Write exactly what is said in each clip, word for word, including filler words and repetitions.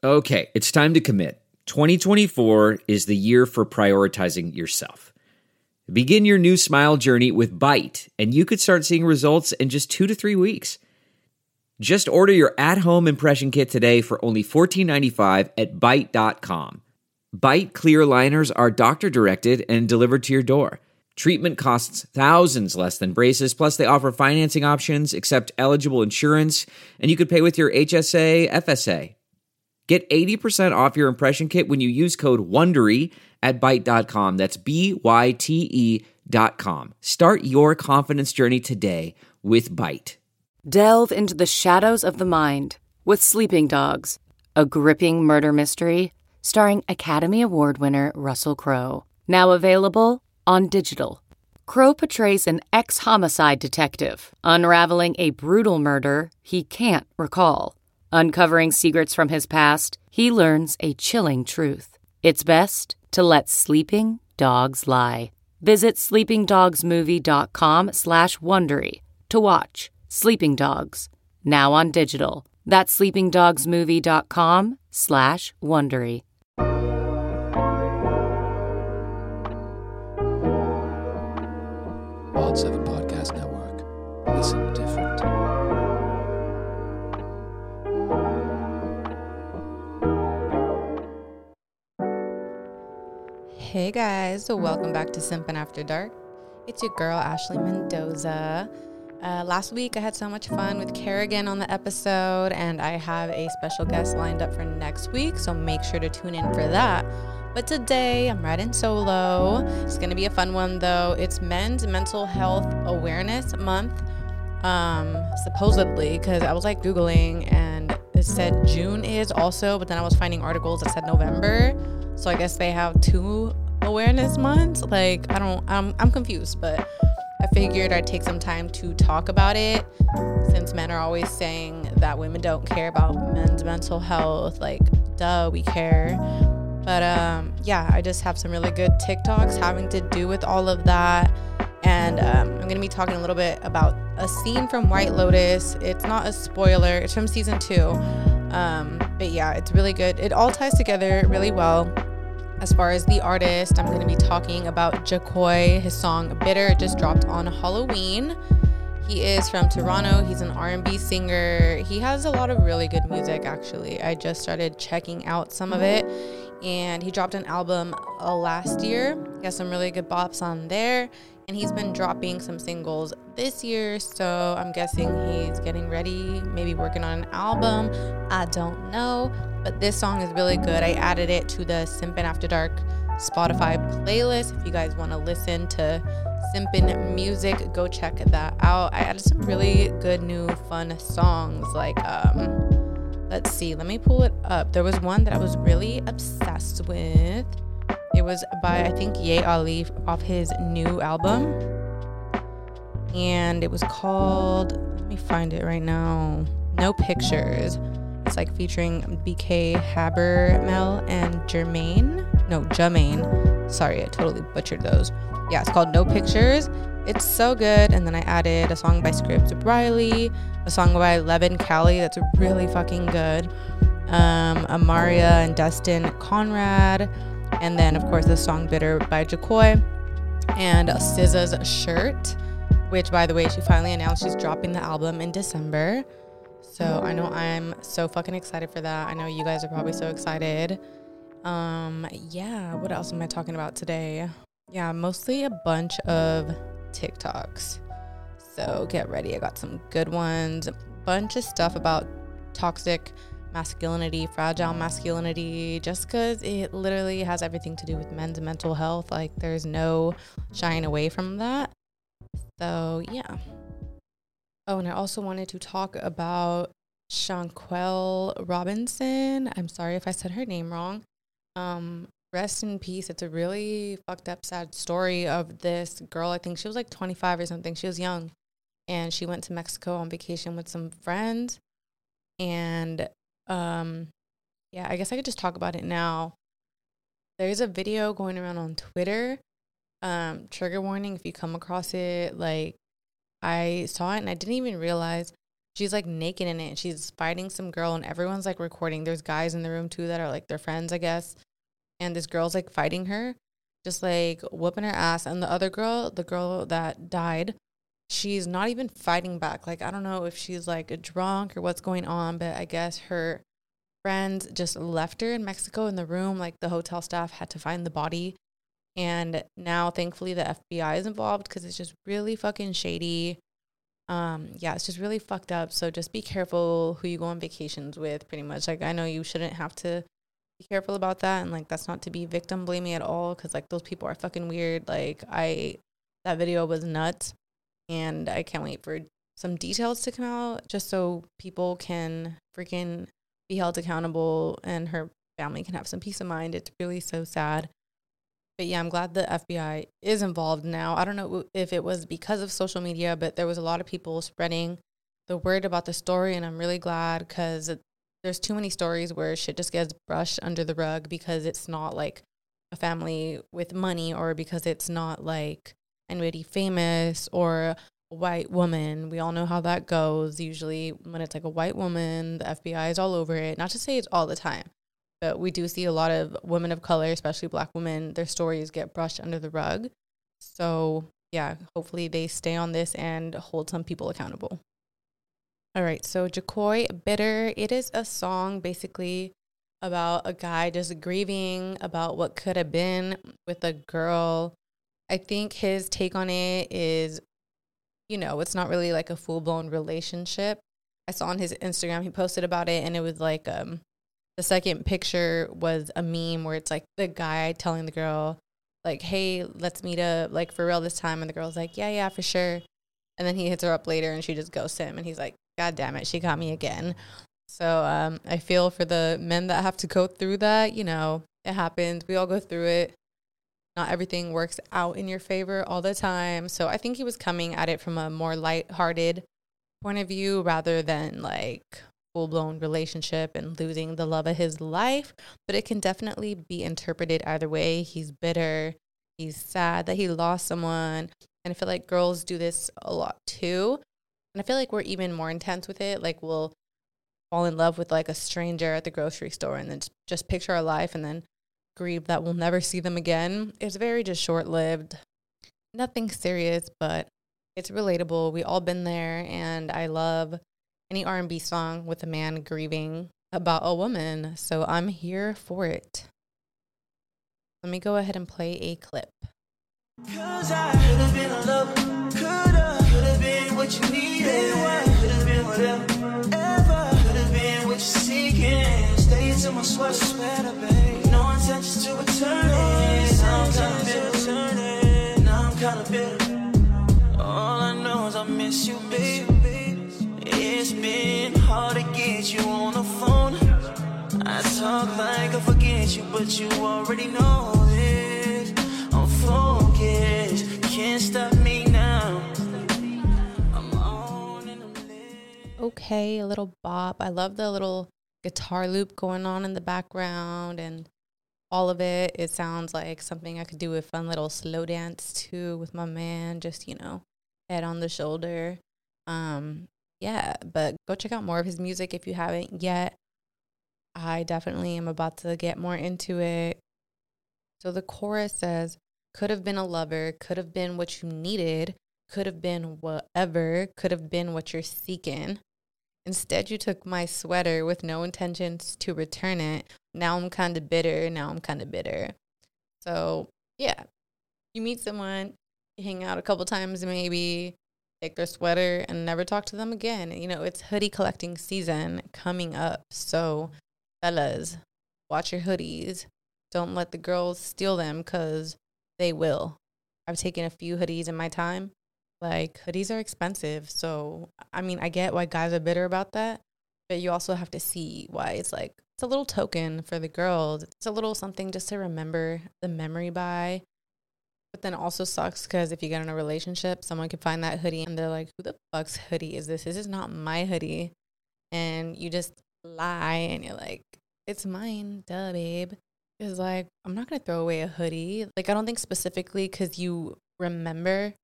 Okay, it's time to commit. twenty twenty-four is the year for prioritizing yourself. Begin your new smile journey with Byte, and you could start seeing results in just two to three weeks. Just order your at-home impression kit today for only fourteen ninety-five at byte dot com. Byte clear aligners are doctor-directed and delivered to your door. Treatment costs thousands less than braces, plus they offer financing options, accept eligible insurance, and you could pay with your H S A, F S A. Get eighty percent off your impression kit when you use code WONDERY at byte dot com. That's B Y T E dot com. Start your confidence journey today with Byte. Delve into the shadows of the mind with Sleeping Dogs, a gripping murder mystery starring Academy Award winner Russell Crowe. Now available on digital. Crowe portrays an ex-homicide detective unraveling a brutal murder he can't recall. Uncovering secrets from his past, he learns a chilling truth. It's best to let sleeping dogs lie. Visit sleepingdogsmovie.com slash Wondery to watch Sleeping Dogs, now on digital. That's sleepingdogsmovie.com slash Wondery. Pod seven Podcast Network. Listen different. Hey guys, so welcome back to Simpin' After Dark. It's your girl Ashley Mendoza. Uh, last week I had so much fun with Kerrigan on the episode, and I have a special guest lined up for next week, so make sure to tune in for that. But today I'm riding solo. It's going to be a fun one though. It's Men's Mental Health Awareness Month, um, supposedly, because I was like Googling and it said June is also, but then I was finding articles that said November. So I guess they have two awareness months. Like, I don't, I'm, I'm confused, but I figured I'd take some time to talk about it since men are always saying that women don't care about men's mental health. Like, duh, we care. But um, yeah, I just have some really good TikToks having to do with all of that. And um, I'm going to be talking a little bit about a scene from White Lotus. It's not a spoiler. It's from season two. Um, but yeah, it's really good. It all ties together really well. As far as the artist, I'm going to be talking about Jacoy. His song Bitter just dropped on Halloween. He is from Toronto. He's an R and B singer. He has a lot of really good music, actually. I just started checking out some of it. And he dropped an album uh, last year. He has some really good bops on there. And he's been dropping some singles this year, so I'm guessing he's getting ready, maybe working on an album. I don't know, but this song is really good. I added it to the Simpin' After Dark Spotify playlist. If you guys want to listen to Simpin' music, go check that out. I added some really good new fun songs, like, um, let's see, let me pull it up. There was one that I was really obsessed with. It was by, I think, Ye Ali off his new album. And it was called, let me find it right now, No Pictures. It's like featuring B K Habermel and Jermaine. No, Jermaine. Sorry, I totally butchered those. Yeah, it's called No Pictures. It's so good. And then I added a song by Scripps Riley, a song by Levin Cali that's really fucking good. Um, Amaria and Dustin Conrad. And then, of course, the song Bitter by Jacoy. And S Z A's Shirt, which, by the way, she finally announced she's dropping the album in December. So I know I'm so fucking excited for that. I know you guys are probably so excited. Um, yeah, what else am I talking about today? Yeah, mostly a bunch of TikToks. So get ready. I got some good ones. A bunch of stuff about toxic masculinity, fragile masculinity, just because it literally has everything to do with men's mental health. Like, there's no shying away from that. So yeah. Oh, and I also wanted to talk about Shanquelle Robinson. I'm sorry if I said her name wrong. Um, rest in peace. It's a really fucked up, sad story of this girl. I think she was like twenty-five or something. She was young. And she went to Mexico on vacation with some friends. And um, yeah, I guess I could just talk about it now. There's a video going around on Twitter. Um, trigger warning if you come across it. Like, I saw it and I didn't even realize she's like naked in it. She's fighting some girl and everyone's like recording. There's guys in the room too that are like their friends, I guess. And this girl's like fighting her, just like whooping her ass. And the other girl, the girl that died, she's not even fighting back. Like, I don't know if she's like drunk or what's going on, but I guess her friends just left her in Mexico in the room. Like, the hotel staff had to find the body. And now, thankfully, the F B I is involved because it's just really fucking shady. Um, yeah, it's just really fucked up. So just be careful who you go on vacations with, pretty much. Like, I know you shouldn't have to be careful about that. And, like, that's not to be victim blaming at all because, like, those people are fucking weird. Like, I, that video was nuts. And I can't wait for some details to come out just so people can freaking be held accountable and her family can have some peace of mind. It's really so sad. But yeah, I'm glad the F B I is involved now. I don't know if it was because of social media, but there was a lot of people spreading the word about the story. And I'm really glad because there's too many stories where shit just gets brushed under the rug because it's not like a family with money or because it's not like anybody famous or a white woman. We all know how that goes. Usually when it's like a white woman, the F B I is all over it. Not to say it's all the time. But we do see a lot of women of color, especially Black women, their stories get brushed under the rug. So, yeah, hopefully they stay on this and hold some people accountable. All right, so Jacoy Bitter, it is a song basically about a guy just grieving about what could have been with a girl. I think his take on it is, you know, it's not really like a full-blown relationship. I saw on his Instagram, he posted about it, and it was like, um, the second picture was a meme where it's like the guy telling the girl, like, hey, let's meet up, like, for real this time. And the girl's like, yeah, yeah, for sure. And then he hits her up later and she just ghosts him. And he's like, God damn it, she got me again. So um, I feel for the men that have to go through that. You know, it happens. We all go through it. Not everything works out in your favor all the time. So I think he was coming at it from a more lighthearted point of view rather than like full-blown relationship and losing the love of his life. But it can definitely be interpreted either way. He's bitter. He's sad that he lost someone. And I feel like girls do this a lot too. And I feel like we're even more intense with it. Like, we'll fall in love with like a stranger at the grocery store and then just picture our life and then grieve that we'll never see them again. It's very just short-lived. Nothing serious, but it's relatable. We all been there. And I love any R and B song with a man grieving about a woman. So I'm here for it. Let me go ahead and play a clip. Cause I could have been a lover, coulda, could have been what you needed, could have been whatever, ever, could have been what you're seeking. Stay until my sweat sweater, babe. No intentions to return it. Now I'm kinda bitter, now I'm kinda bitter. All I know is I miss you, babe. It's been hard to get you on the phone. I talk like I forget you, but you already know this. I'm focused, can't stop me now. I'm on and I'm lit. Okay, a little bop. I love the little guitar loop going on in the background and all of it. It sounds like something I could do a fun little slow dance to with my man. Just, you know, head on the shoulder. Um, yeah, but go check out more of his music if you haven't yet. I definitely am about to get more into it. So the chorus says, could have been a lover, could have been what you needed, could have been whatever, could have been what you're seeking. Instead, you took my sweater with no intentions to return it. Now I'm kind of bitter. Now I'm kind of bitter. So, yeah, you meet someone, you hang out a couple times maybe, take their sweater and never talk to them again. You know, it's hoodie collecting season coming up. So, fellas, watch your hoodies. Don't let the girls steal them because they will. I've taken a few hoodies in my time. Like, hoodies are expensive. So, I mean, I get why guys are bitter about that. But you also have to see why it's like, it's a little token for the girls. It's a little something just to remember the memory by. But then also sucks because if you get in a relationship, someone can find that hoodie and they're like, who the fuck's hoodie is this? This is not my hoodie. And you just lie and you're like, it's mine, duh, babe. It's like, I'm not going to throw away a hoodie. Like, I don't think specifically because you remember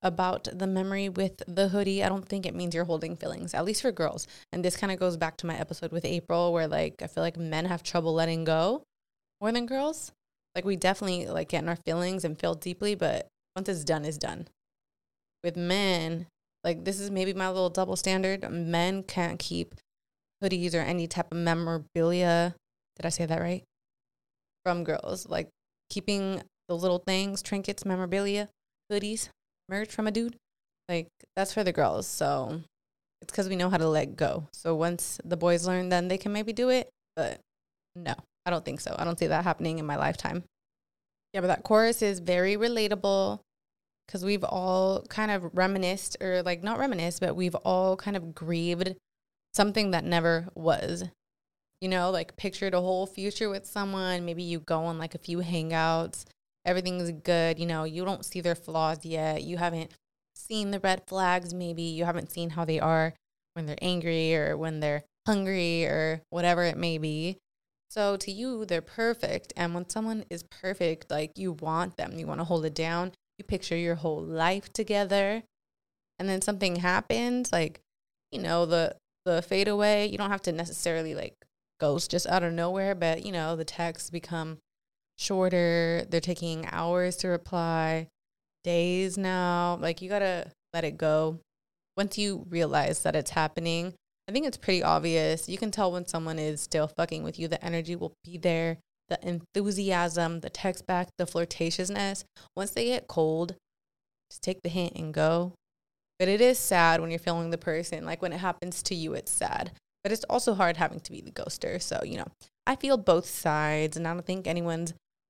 about the memory with the hoodie, I don't think it means you're holding feelings, at least for girls. And this kind of goes back to my episode with April, where like I feel like men have trouble letting go more than girls. Like we definitely like get in our feelings and feel deeply, but once it's done, it's done. With men, like this is maybe my little double standard. Men can't keep hoodies or any type of memorabilia. Did I say that right? From girls, like keeping the little things, trinkets, memorabilia, hoodies, merch from a dude, like that's for the girls. So it's because we know how to let go. So once the boys learn, then they can maybe do it. But no, I don't think so. I don't see that happening in my lifetime. Yeah, but that chorus is very relatable because we've all kind of reminisced, or like not reminisced, but we've all kind of grieved something that never was. You know, like pictured a whole future with someone. Maybe you go on like a few hangouts. Everything's good. You know, you don't see their flaws yet. You haven't seen the red flags. Maybe you haven't seen how they are when they're angry or when they're hungry or whatever it may be. So to you, they're perfect. And when someone is perfect, like you want them, you want to hold it down. You picture your whole life together. And then something happens, like, you know, the, the fade away. You don't have to necessarily like ghost just out of nowhere, but you know, the texts become shorter. They're taking hours to reply, days now. Like you gotta let it go. Once you realize that it's happening, I think it's pretty obvious. You can tell when someone is still fucking with you. The energy will be there, the enthusiasm, the text back, the flirtatiousness. Once they get cold, just take the hint and go. But it is sad when you're feeling the person. Like when it happens to you, it's sad. But it's also hard having to be the ghoster. So, you know, I feel both sides, and I don't think anyone's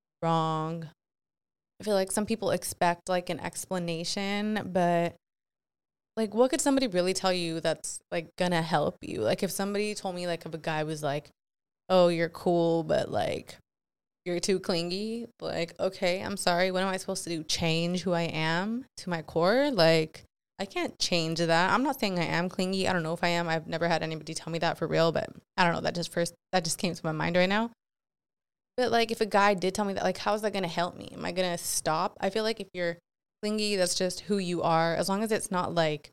wrong. I feel like some people expect like an explanation, but like what could somebody really tell you that's like gonna help you? Like if somebody told me, like if a guy was like, oh, you're cool, but like you're too clingy, like, okay, I'm sorry, what am I supposed to do? Change who I am to my core? Like I can't change that. I'm not saying I am clingy. I don't know if I am. I've never had anybody tell me that for real, but I don't know. That just first, that just came to my mind right now. But like, if a guy did tell me that, like, how is that going to help me? Am I going to stop? I feel like if you're clingy, that's just who you are. As long as it's not like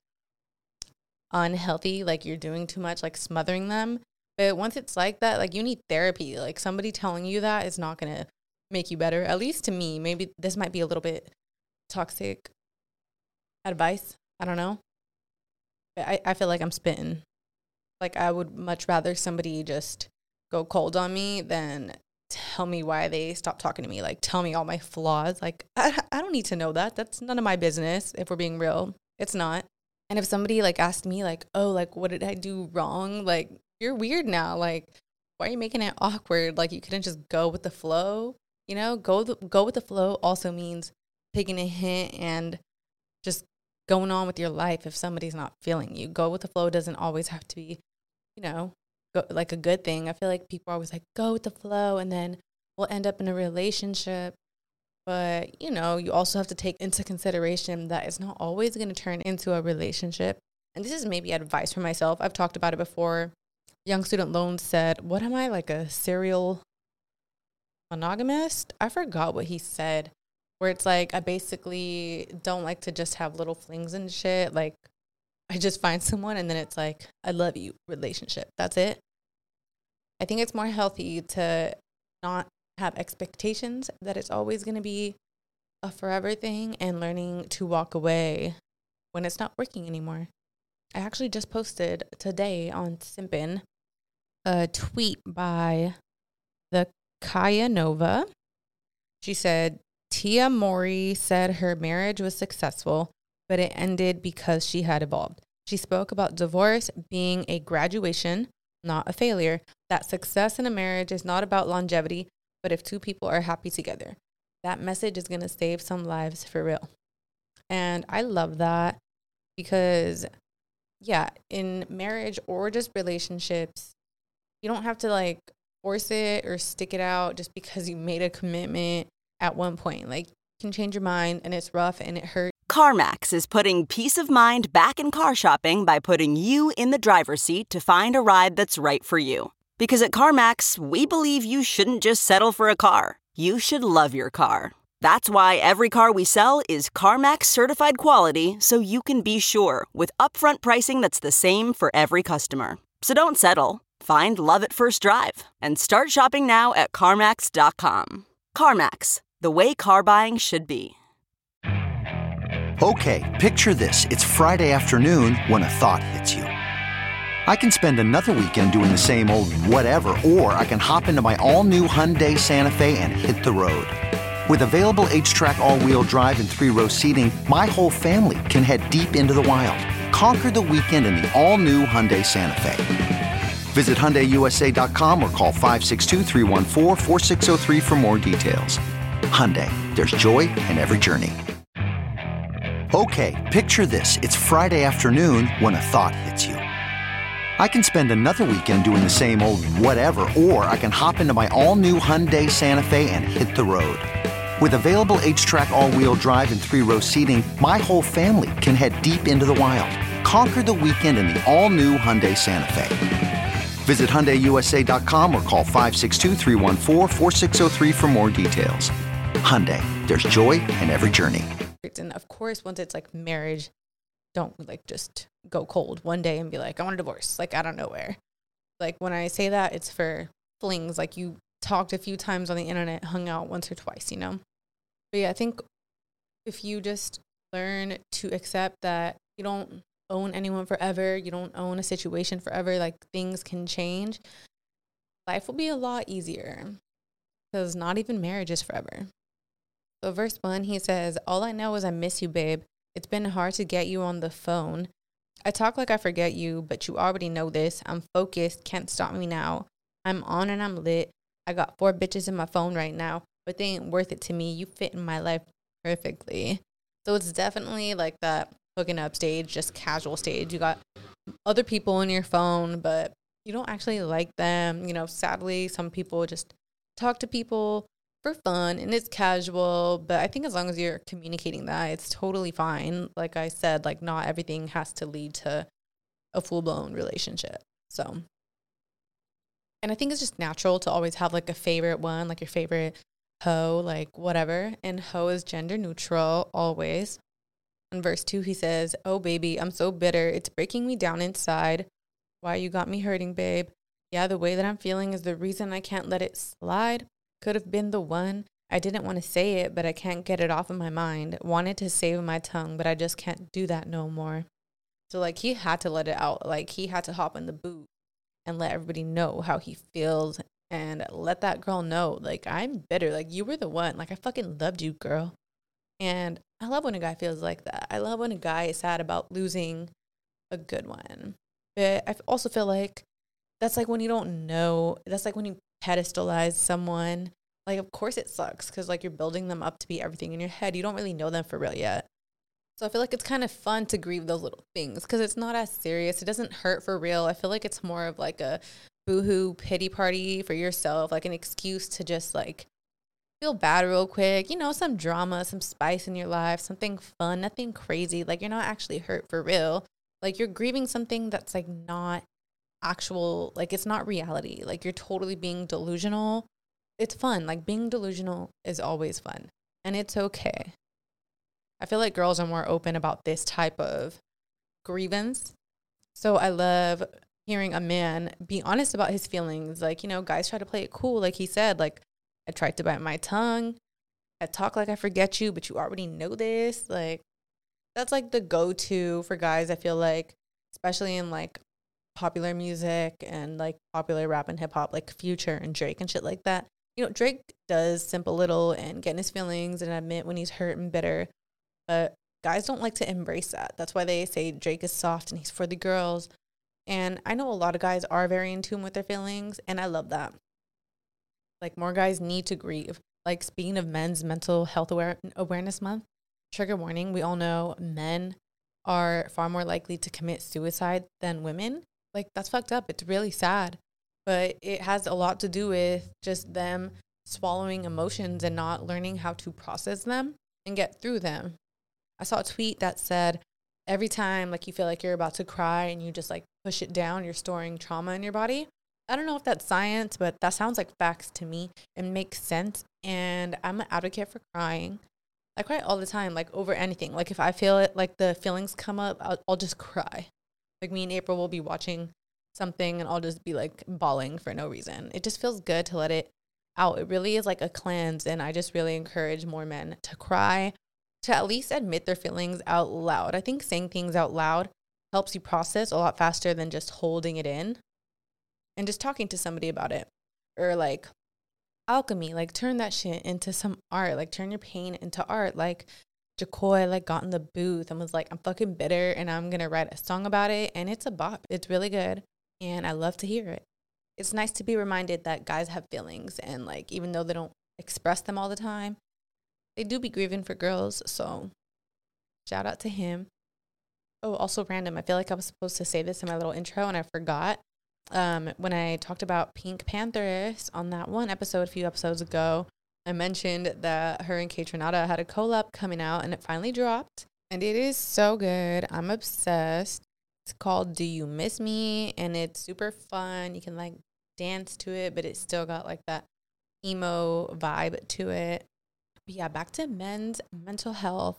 unhealthy, like you're doing too much, like smothering them. But once it's like that, like you need therapy. Like somebody telling you that is not going to make you better. At least to me, maybe this might be a little bit toxic advice. I don't know. But I, I feel like I'm spitting. Like I would much rather somebody just go cold on me than tell me why they stopped talking to me. Like tell me all my flaws. Like I, I don't need to know that. That's none of my business if we're being real. It's not. And if somebody like asked me like, oh, like what did I do wrong? Like you're weird now. Like why are you making it awkward? Like you couldn't just go with the flow. You know, go the, go with the flow also means taking a hint and just going on with your life. If somebody's not feeling you, go with the flow doesn't always have to be, you know, go, like a good thing. I feel like people are always like, go with the flow and then we'll end up in a relationship. But, you know, you also have to take into consideration that it's not always going to turn into a relationship. And this is maybe advice for myself. I've talked about it before. Young Student Loans said, what am I, like a serial monogamist? I forgot what he said. Where it's like, I basically don't like to just have little flings and shit. Like, I just find someone and then it's like, I love you, relationship. That's it. I think it's more healthy to not have expectations that it's always going to be a forever thing and learning to walk away when it's not working anymore. I actually just posted today on Simpin a tweet by the Kaya Nova. She said, Tia Mori said her marriage was successful, but it ended because she had evolved. She spoke about divorce being a graduation, not a failure, that success in a marriage is not about longevity, but if two people are happy together. That message is going to save some lives for real. And I love that because, yeah, in marriage or just relationships, you don't have to like force it or stick it out just because you made a commitment at one point. Like, you can change your mind and it's rough and it hurts. CarMax is putting peace of mind back in car shopping by putting you in the driver's seat to find a ride that's right for you. Because at CarMax, we believe you shouldn't just settle for a car. You should love your car. That's why every car we sell is CarMax certified quality, so you can be sure with upfront pricing that's the same for every customer. So don't settle. Find love at first drive and start shopping now at CarMax dot com. CarMax, the way car buying should be. Okay, picture this. It's Friday afternoon when a thought hits you. I can spend another weekend doing the same old whatever, or I can hop into my all-new Hyundai Santa Fe and hit the road. With available H-Track all-wheel drive and three-row seating, my whole family can head deep into the wild. Conquer the weekend in the all-new Hyundai Santa Fe. Visit Hyundai U S A dot com or call five six two, three one four, four six zero three for more details. Hyundai, there's joy in every journey. Okay, picture this. It's Friday afternoon when a thought hits you. I can spend another weekend doing the same old whatever, or I can hop into my all-new Hyundai Santa Fe and hit the road. With available H-Track all-wheel drive and three-row seating, my whole family can head deep into the wild. Conquer the weekend in the all-new Hyundai Santa Fe. Visit Hyundai U S A dot com or call five six two, three one four, four six zero three for more details. Hyundai, there's joy in every journey. And of course, once it's like marriage, don't like just go cold one day and be like, I want a divorce, like out of nowhere. Like when I say that, it's for flings, like you talked a few times on the internet, hung out once or twice, you know? But yeah, I think if you just learn to accept that you don't own anyone forever, you don't own a situation forever, like things can change, life will be a lot easier because not even marriage is forever. So verse one, he says, all I know is I miss you, babe. It's been hard to get you on the phone. I talk like I forget you, but you already know this. I'm focused, can't stop me now. I'm on and I'm lit. I got four bitches in my phone right now, but they ain't worth it to me. You fit in my life perfectly. So it's definitely like that hooking up stage, just casual stage. You got other people in your phone, but you don't actually like them. You know, sadly, some people just talk to people for fun and it's casual, but I think as long as you're communicating that, it's totally fine. Like I said, like not everything has to lead to a full-blown relationship. So, and I think it's just natural to always have like a favorite one, like your favorite hoe, like whatever. And hoe is gender neutral always. In verse two, he says, oh, baby, I'm so bitter. It's breaking me down inside. Why you got me hurting, babe? Yeah, the way that I'm feeling is the reason I can't let it slide. Could have been the one. I didn't want to say it, but I can't get it off of my mind. Wanted to save my tongue, but I just can't do that no more. So, like, he had to let it out. Like, he had to hop in the boot and let everybody know how he feels and let that girl know, like, I'm bitter. Like, you were the one. Like, I fucking loved you, girl. And I love when a guy feels like that. I love when a guy is sad about losing a good one. But I also feel like that's like when you don't know. That's like when you pedestalize someone. Like, of course it sucks because, like, you're building them up to be everything in your head. You don't really know them for real yet. So I feel like it's kind of fun to grieve those little things because it's not as serious. It doesn't hurt for real. I feel like it's more of like a boohoo pity party for yourself, like an excuse to just, like, feel bad real quick, you know, some drama, some spice in your life, something fun, nothing crazy. Like, you're not actually hurt for real. Like, you're grieving something that's like not actual, like, it's not reality. Like, you're totally being delusional. It's fun. Like, being delusional is always fun, and it's okay. I feel like girls are more open about this type of grievance. So I love hearing a man be honest about his feelings. Like, you know, guys try to play it cool. Like he said, like, I tried to bite my tongue. I talk like I forget you, but you already know this. Like, that's like the go-to for guys, I feel like, especially in like popular music and like popular rap and hip hop, like Future and Drake and shit like that. You know, Drake does simp a little and get in his feelings and admit when he's hurt and bitter, but guys don't like to embrace that. That's why they say Drake is soft and he's for the girls. And I know a lot of guys are very in tune with their feelings, and I love that. Like, more guys need to grieve. Like, speaking of men's mental health aware- awareness month, trigger warning, we all know men are far more likely to commit suicide than women. Like, that's fucked up. It's really sad. But it has a lot to do with just them swallowing emotions and not learning how to process them and get through them. I saw a tweet that said, every time, like, you feel like you're about to cry and you just, like, push it down, you're storing trauma in your body. I don't know if that's science, but that sounds like facts to me. It makes sense. And I'm an advocate for crying. I cry all the time, like over anything. Like if I feel it, like the feelings come up, I'll, I'll just cry. Like me and April will be watching something and I'll just be like bawling for no reason. It just feels good to let it out. It really is like a cleanse. And I just really encourage more men to cry, to at least admit their feelings out loud. I think saying things out loud helps you process a lot faster than just holding it in and just talking to somebody about it. Or like alchemy, like turn that shit into some art, like turn your pain into art. Like Jacoy like got in the booth and was like, I'm fucking bitter and I'm gonna write a song about it, and it's a bop. It's really good and I love to hear it. It's nice to be reminded that guys have feelings, and like even though they don't express them all the time, they do be grieving for girls. So shout out to him. Oh, also random, I feel like I was supposed to say this in my little intro and I forgot. Um, when I talked about Pink Pantheress on that one episode a few episodes ago, I mentioned that her and Kaytranada had a collab coming out and it finally dropped. And it is so good. I'm obsessed. It's called Do You Miss Me? And it's super fun. You can like dance to it, but it's still got like that emo vibe to it. But yeah, back to men's mental health.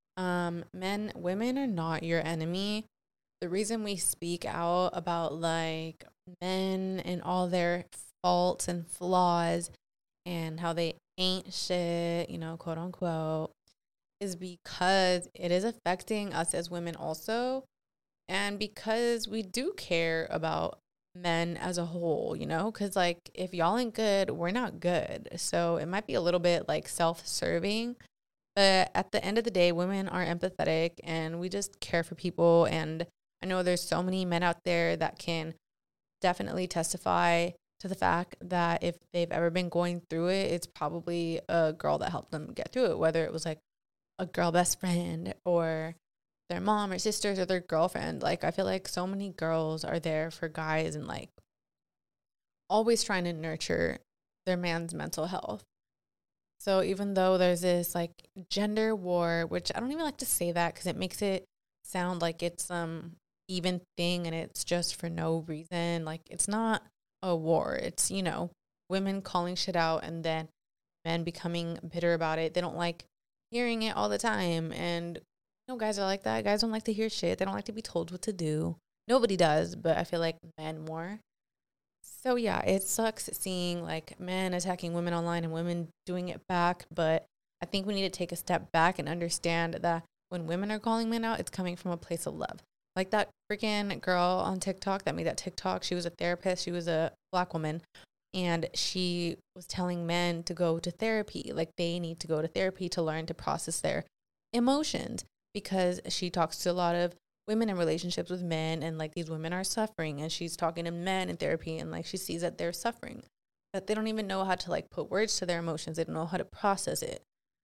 Um, men, women are not your enemy. The reason we speak out about like men and all their faults and flaws and how they ain't shit, you know, quote unquote, is because it is affecting us as women also. And because we do care about men as a whole, you know, because like if y'all ain't good, we're not good. So it might be a little bit like self-serving. But at the end of the day, women are empathetic and we just care for people. And I know there's so many men out there that can definitely testify to the fact that if they've ever been going through it, it's probably a girl that helped them get through it, whether it was like a girl best friend or their mom or sisters or their girlfriend. Like I feel like so many girls are there for guys and like always trying to nurture their man's mental health. So even though there's this like gender war, which I don't even like to say that because it makes it sound like it's some even thing and it's just for no reason. Like it's not a war. It's, you know, women calling shit out and then men becoming bitter about it. They don't like hearing it all the time. And you know, guys are like that. Guys don't like to hear shit. They don't like to be told what to do. Nobody does, but I feel like men more. So yeah, it sucks seeing like men attacking women online and women doing it back. But I think we need to take a step back and understand that when women are calling men out, it's coming from a place of love. Like that freaking girl on TikTok that made that TikTok. She was a therapist. She was a black woman. And she was telling men to go to therapy. Like they need to go to therapy to learn to process their emotions. Because she talks to a lot of women in relationships with men. And like these women are suffering. And she's talking to men in therapy. And like she sees that they're suffering. That they don't even know how to like put words to their emotions. They don't know how to process it.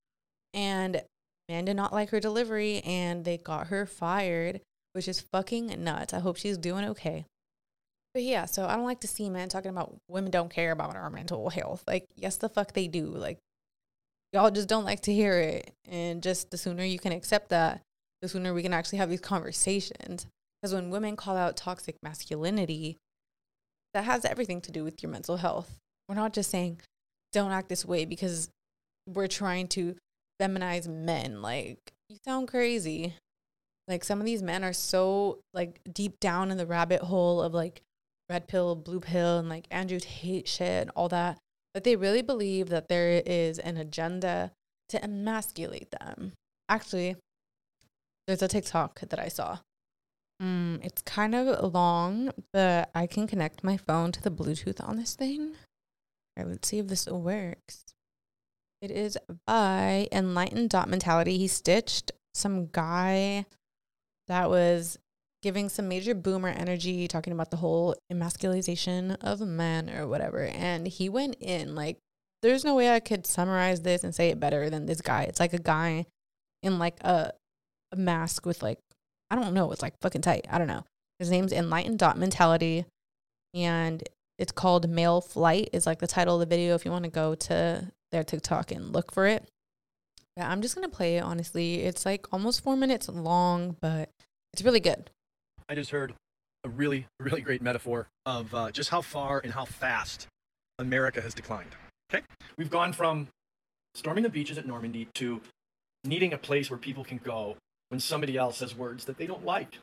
And men did not like her delivery. And they got her fired. Which is fucking nuts. I hope she's doing okay. But yeah, so I don't like to see men talking about women don't care about our mental health. Like, yes, the fuck they do. Like, y'all just don't like to hear it. And just the sooner you can accept that, the sooner we can actually have these conversations. Because when women call out toxic masculinity, that has everything to do with your mental health. We're not just saying, don't act this way because we're trying to feminize men. Like, you sound crazy. Like, some of these men are so, like, deep down in the rabbit hole of, like, red pill, blue pill, and, like, Andrew Tate shit and all that, that they really believe that there is an agenda to emasculate them. Actually, there's a TikTok that I saw. Mm, it's kind of long, but I can connect my phone to the Bluetooth on this thing. All right, let's see if this works. It is by Enlightened Dot Mentality. He stitched some guy that was giving some major boomer energy, talking about the whole emasculization of a man or whatever. And he went in, like, there's no way I could summarize this and say it better than this guy. It's like a guy in, like, a, a mask with, like, I don't know. It's, like, fucking tight. I don't know. His name's Enlightened Dot Mentality. And it's called Male Flight is, like, the title of the video if you want to go to their TikTok and look for it. Yeah, I'm just going to play it, honestly. It's like almost four minutes long, but it's really good. I just heard a really, really great metaphor of uh, just how far and how fast America has declined. Okay? We've gone from storming the beaches at Normandy to needing a place where people can go when somebody else says words that they don't like.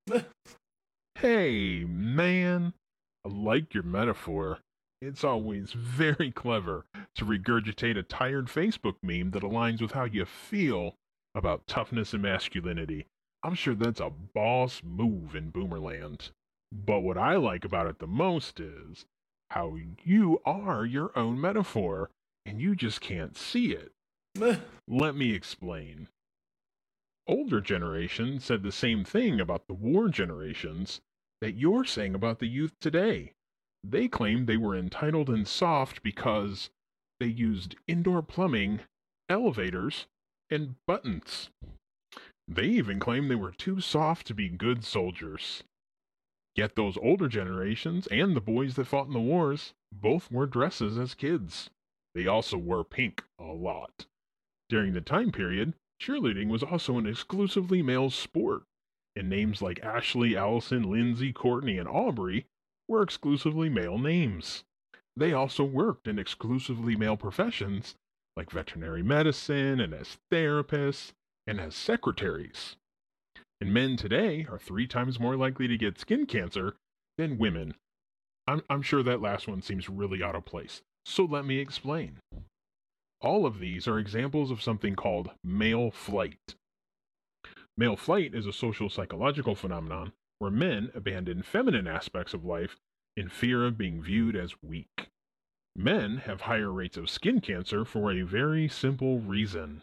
Hey, man. I like your metaphor. It's always very clever to regurgitate a tired Facebook meme that aligns with how you feel about toughness and masculinity. I'm sure that's a boss move in Boomerland. But what I like about it the most is how you are your own metaphor, and you just can't see it. Let me explain. Older generations said the same thing about the war generations that you're saying about the youth today. They claimed they were entitled and soft because they used indoor plumbing, elevators, and buttons. They even claimed they were too soft to be good soldiers. Yet those older generations and the boys that fought in the wars both wore dresses as kids. They also wore pink a lot. During the time period, cheerleading was also an exclusively male sport, and names like Ashley, Allison, Lindsay, Courtney, and Aubrey were exclusively male names. They also worked in exclusively male professions like veterinary medicine and as therapists and as secretaries. And men today are three times more likely to get skin cancer than women. I'm, I'm sure that last one seems really out of place, so let me explain. All of these are examples of something called male flight. Male flight is a social psychological phenomenon where men abandon feminine aspects of life in fear of being viewed as weak. Men have higher rates of skin cancer for a very simple reason.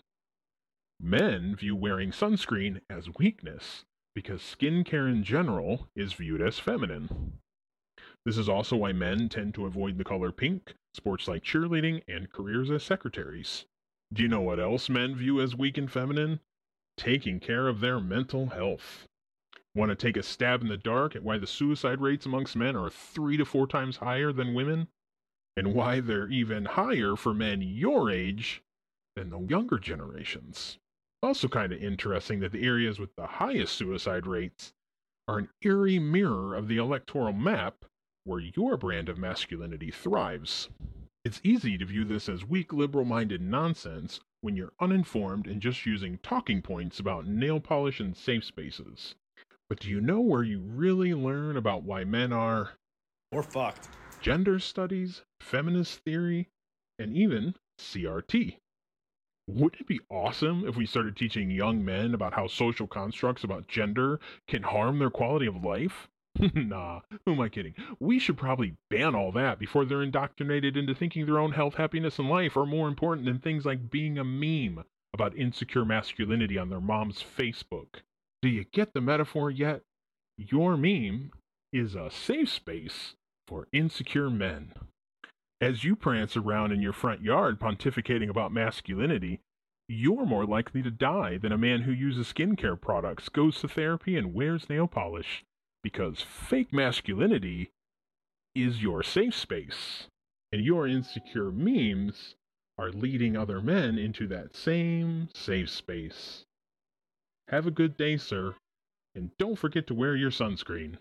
Men view wearing sunscreen as weakness because skincare in general is viewed as feminine. This is also why men tend to avoid the color pink, sports like cheerleading, and careers as secretaries. Do you know what else men view as weak and feminine? Taking care of their mental health. Want to take a stab in the dark at why the suicide rates amongst men are three to four times higher than women? And why they're even higher for men your age than the younger generations? Also kind of interesting that the areas with the highest suicide rates are an eerie mirror of the electoral map where your brand of masculinity thrives. It's easy to view this as weak liberal-minded nonsense when you're uninformed and just using talking points about nail polish and safe spaces. But do you know where you really learn about why men are... Or fucked. Gender studies, feminist theory, and even C R T. Wouldn't it be awesome if we started teaching young men about how social constructs about gender can harm their quality of life? Nah, who am I kidding? We should probably ban all that before they're indoctrinated into thinking their own health, happiness, and life are more important than things like being a meme about insecure masculinity on their mom's Facebook. Do you get the metaphor yet? Your meme is a safe space for insecure men. As you prance around in your front yard pontificating about masculinity, you're more likely to die than a man who uses skincare products, goes to therapy, and wears nail polish, because fake masculinity is your safe space, and your insecure memes are leading other men into that same safe space. Have a good day, sir, and don't forget to wear your sunscreen.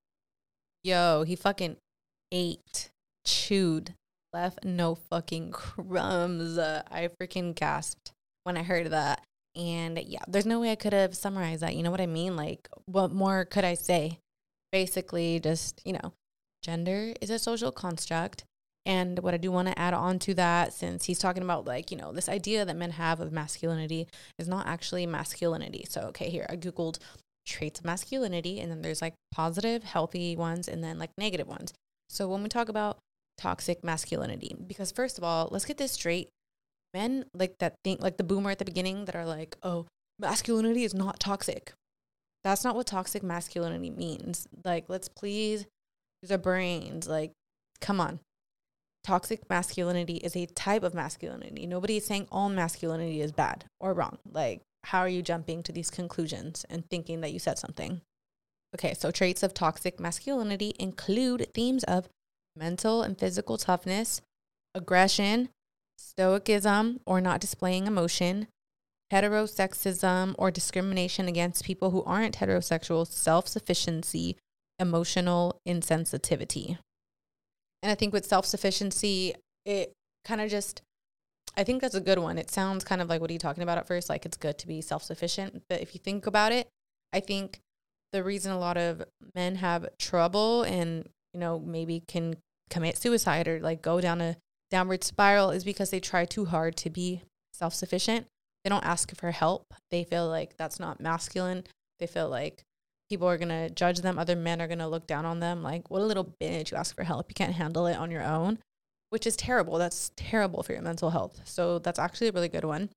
Yo, he fucking ate, chewed, left no fucking crumbs. Uh, I freaking gasped when I heard that. And yeah, there's no way I could have summarized that. You know what I mean? Like, what more could I say? Basically, just, you know, gender is a social construct. And what I do want to add on to that, since he's talking about, like, you know, this idea that men have of masculinity is not actually masculinity. So, okay, here, I Googled traits of masculinity, and then there's like positive, healthy ones, and then like negative ones. So when we talk about toxic masculinity, because first of all, let's get this straight. Men like that think, like the boomer at the beginning that are like, oh, masculinity is not toxic. That's not what toxic masculinity means. Like, let's please use our brains. Like, come on. Toxic masculinity is a type of masculinity. Nobody is saying all masculinity is bad or wrong. Like, how are you jumping to these conclusions and thinking that you said something? Okay, so traits of toxic masculinity include themes of mental and physical toughness, aggression, stoicism or not displaying emotion, heterosexism or discrimination against people who aren't heterosexual, self-sufficiency, emotional insensitivity. And I think with self-sufficiency, it kind of just, I think that's a good one. It sounds kind of like what are you talking about at first? Like it's good to be self-sufficient. But if you think about it, I think the reason a lot of men have trouble and, you know, maybe can commit suicide or like go down a downward spiral is because they try too hard to be self-sufficient. They don't ask for help. They feel like that's not masculine. They feel like people are going to judge them. Other men are going to look down on them. Like, what a little bitch, you ask for help. You can't handle it on your own, which is terrible. That's terrible for your mental health. So that's actually a really good one.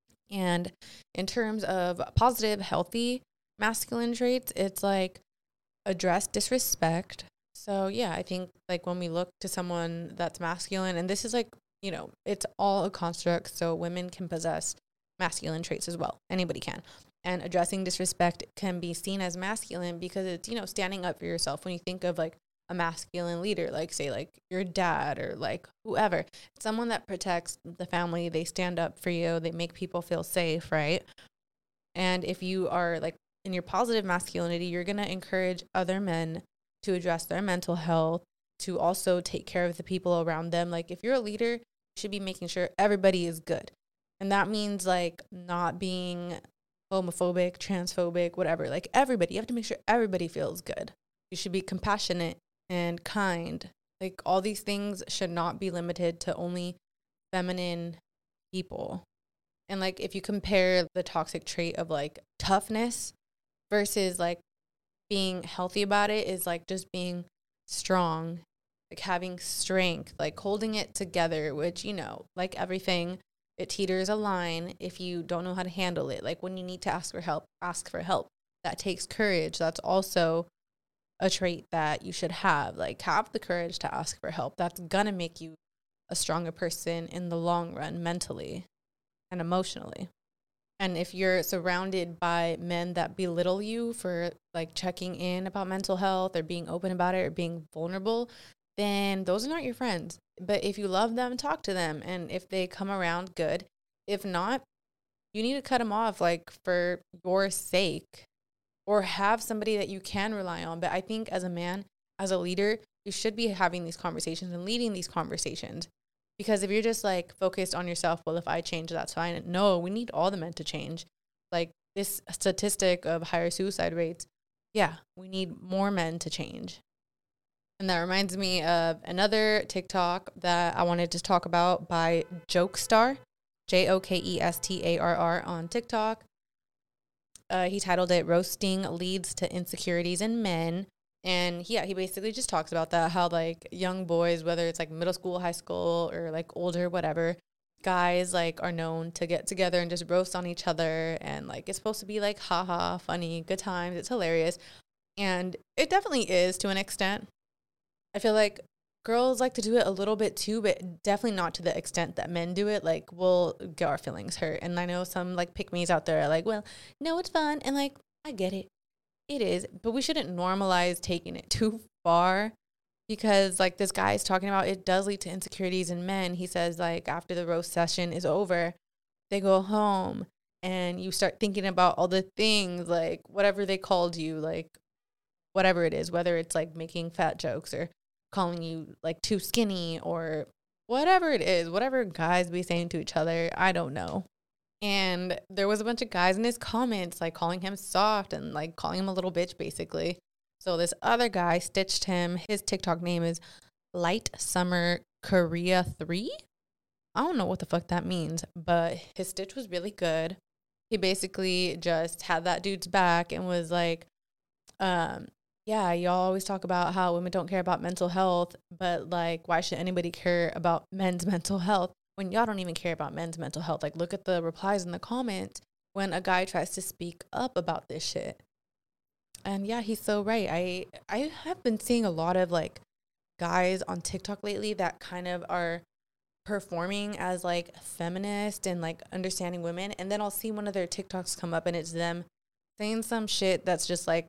And in terms of positive, healthy masculine traits, it's like address disrespect. So yeah, I think like when we look to someone that's masculine, and this is like, you know, it's all a construct. So women can possess masculine traits as well. Anybody can. And addressing disrespect can be seen as masculine because it's, you know, standing up for yourself. When you think of like a masculine leader, like say like your dad or like whoever, someone that protects the family, they stand up for you, they make people feel safe, right? And if you are like in your positive masculinity, you're going to encourage other men to address their mental health, to also take care of the people around them. Like if you're a leader, you should be making sure everybody is good. And that means like not being homophobic, transphobic, whatever, like everybody, you have to make sure everybody feels good. You should be compassionate and kind. Like all these things should not be limited to only feminine people. And like if you compare the toxic trait of like toughness versus like being healthy about it is like just being strong, like having strength, like holding it together, which, you know, like everything, it teeters a line if you don't know how to handle it. Like when you need to ask for help, ask for help. That takes courage. That's also a trait that you should have. Like have the courage to ask for help. That's gonna make you a stronger person in the long run, mentally and emotionally. And if you're surrounded by men that belittle you for like checking in about mental health or being open about it or being vulnerable, then those are not your friends. But if you love them, talk to them. And if they come around, good. If not, you need to cut them off, like for your sake, or have somebody that you can rely on. But I think as a man, as a leader, you should be having these conversations and leading these conversations. Because if you're just like focused on yourself, well, if I change, that's fine. No, we need all the men to change. Like this statistic of higher suicide rates, yeah, we need more men to change. And that reminds me of another TikTok that I wanted to talk about by Jokestar, J O K E S T A R R on TikTok. Uh, he titled it "Roasting Leads to Insecurities in Men." And yeah, he basically just talks about that, how like young boys, whether it's like middle school, high school, or like older, whatever, guys like are known to get together and just roast on each other. And like it's supposed to be like haha, funny, good times. It's hilarious. And it definitely is to an extent. I feel like girls like to do it a little bit too, but definitely not to the extent that men do it. Like we'll get our feelings hurt. And I know some like pick-me's out there are like, well, no, it's fun. And like, I get it. It is, but we shouldn't normalize taking it too far, because like this guy is talking about, it does lead to insecurities in men. He says like after the roast session is over, they go home and you start thinking about all the things, like whatever they called you, like whatever it is, whether it's like making fat jokes or calling you like too skinny or whatever it is, whatever guys be saying to each other, I don't know. And there was a bunch of guys in his comments, like calling him soft and like calling him a little bitch, basically. So this other guy stitched him. His TikTok name is Light Summer Korea three. I don't know what the fuck that means, but his stitch was really good. He basically just had that dude's back and was like, um, yeah, y'all always talk about how women don't care about mental health, but like, why should anybody care about men's mental health when y'all don't even care about men's mental health? Like, look at the replies in the comments when a guy tries to speak up about this shit. And yeah, he's so right. I I have been seeing a lot of like guys on TikTok lately that kind of are performing as like feminist and like understanding women, and then I'll see one of their TikToks come up and it's them saying some shit that's just like,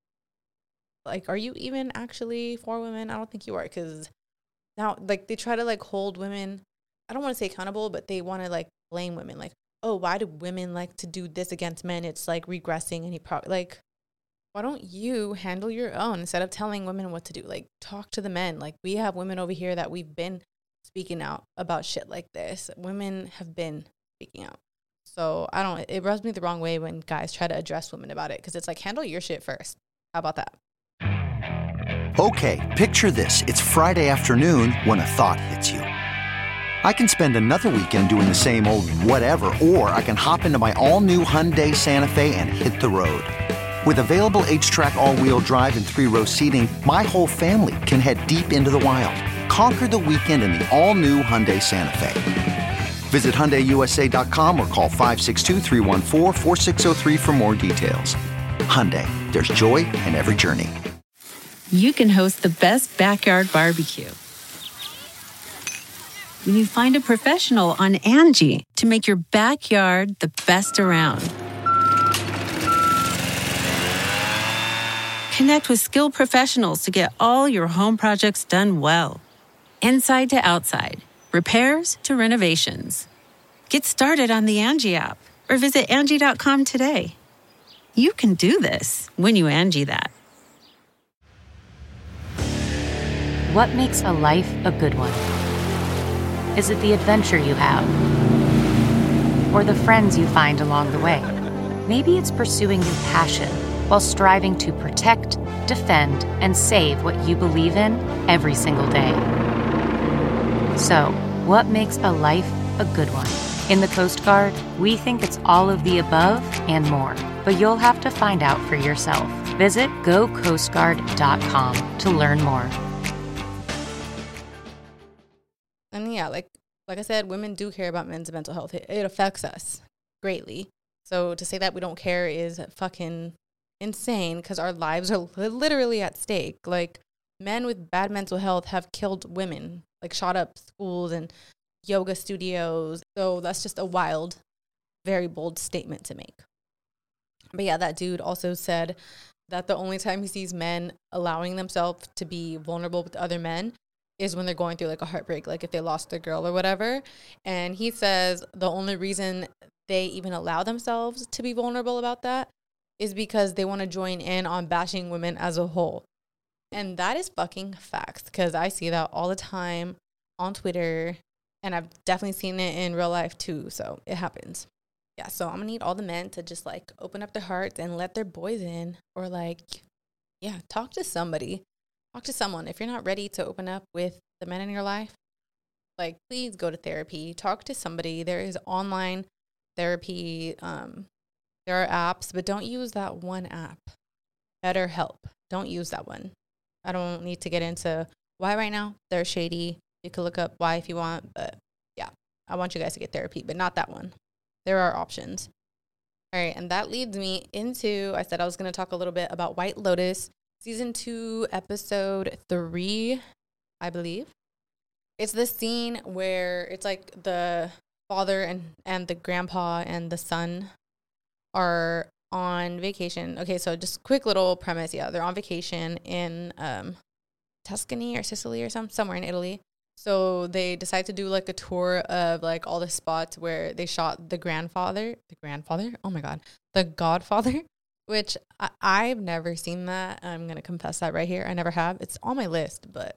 like, are you even actually for women? I don't think you are, because now like they try to like hold women, I don't want to say accountable, but they want to like blame women, like, oh, why do women like to do this against men? It's like regressing, and he probably like, why don't you handle your own instead of telling women what to do? Like, talk to the men. Like, we have women over here that we've been speaking out about shit like this. Women have been speaking out. So I don't, it rubs me the wrong way when guys try to address women about it, because it's like, handle your shit first. How about that? Okay, picture this. It's Friday afternoon when a thought hits you. I can spend another weekend doing the same old whatever, or I can hop into my all-new Hyundai Santa Fe and hit the road. With available H-Track all-wheel drive and three-row seating, my whole family can head deep into the wild. Conquer the weekend in the all-new Hyundai Santa Fe. Visit Hyundai U S A dot com or call five six two, three one four, four six zero three for more details. Hyundai, there's joy in every journey. You can host the best backyard barbecue when you find a professional on Angie to make your backyard the best around. Connect with skilled professionals to get all your home projects done well. Inside to outside, repairs to renovations. Get started on the Angie app or visit Angie dot com today. You can do this when you Angie that. What makes a life a good one? Is it the adventure you have? Or the friends you find along the way? Maybe it's pursuing your passion while striving to protect, defend, and save what you believe in every single day. So, what makes a life a good one? In the Coast Guard, we think it's all of the above and more, but you'll have to find out for yourself. Visit go coast guard dot com to learn more. And yeah, like like I said, women do care about men's mental health. It, it affects us greatly. So to say that we don't care is fucking insane, because our lives are li- literally at stake. Like, men with bad mental health have killed women, like shot up schools and yoga studios. So that's just a wild, very bold statement to make. But yeah, that dude also said that the only time he sees men allowing themselves to be vulnerable with other men is when they're going through like a heartbreak, like if they lost their girl or whatever. And he says the only reason they even allow themselves to be vulnerable about that is because they want to join in on bashing women as a whole. And that is fucking facts, because I see that all the time on Twitter, and I've definitely seen it in real life too. So it happens. Yeah, so I'm gonna need all the men to just like open up their hearts and let their boys in, or like, yeah, talk to somebody. Talk to someone. If you're not ready to open up with the men in your life, like, please go to therapy. Talk to somebody. There is online therapy. Um, there are apps, but don't use that one app. BetterHelp. Don't use that one. I don't need to get into why right now. They're shady. You could look up why if you want, but yeah, I want you guys to get therapy, but not that one. There are options. All right, and that leads me into, I said I was going to talk a little bit about White Lotus. Season two, episode three, I believe. It's this scene where it's like the father and, and the grandpa and the son are on vacation. Okay, so just quick little premise. Yeah, they're on vacation in um, Tuscany or Sicily or some somewhere in Italy. So they decide to do like a tour of like all the spots where they shot the grandfather. The grandfather? Oh my God. The Godfather. Which I, I've never seen that. I'm going to confess that right here. I never have. It's on my list, but